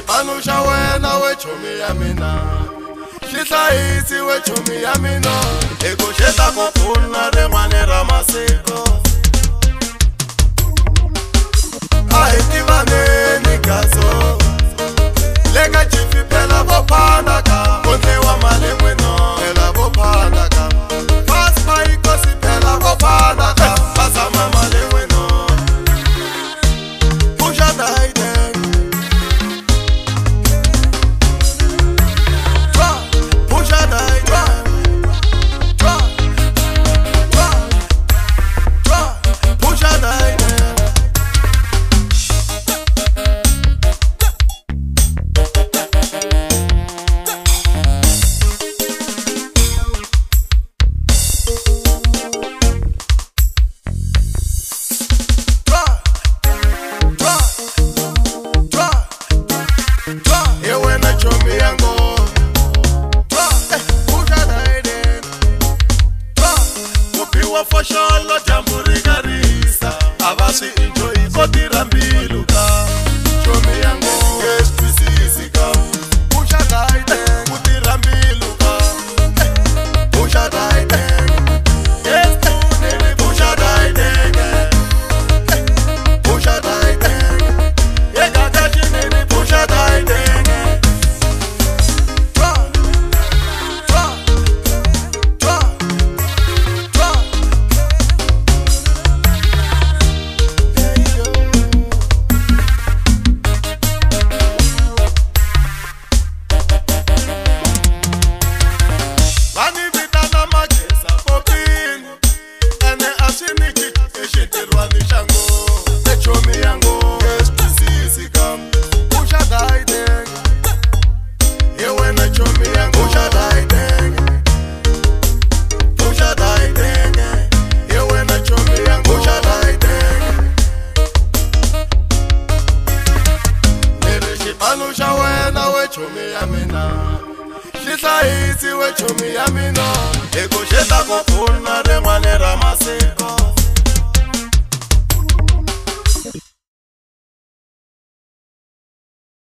xipano xa wena we chomi ya mina xihlayisi we chomi ya mina hi ku xi ta ku pfuna rin'wana ra masiku a hi tivaneni kaso le ka chifi phela vo phanda ka kondliwa mali n'wina phela vo phanda ka fast bike kosi phela vo phanda ka pasama mali n'wina pusha daide foxolo dyambu ri karisa a va swi enjoy ko tirha mbilu ka chomi ya ngoma yes twisisi ka pusha daide ku tirha mbilu ka pusha daide yes tunene pusha daide pusha daide ye gata chinene pusha daide xipano xa wena we chomi ya mina xihlayisi we chomi ya mina hi ku xi ta ku pfuna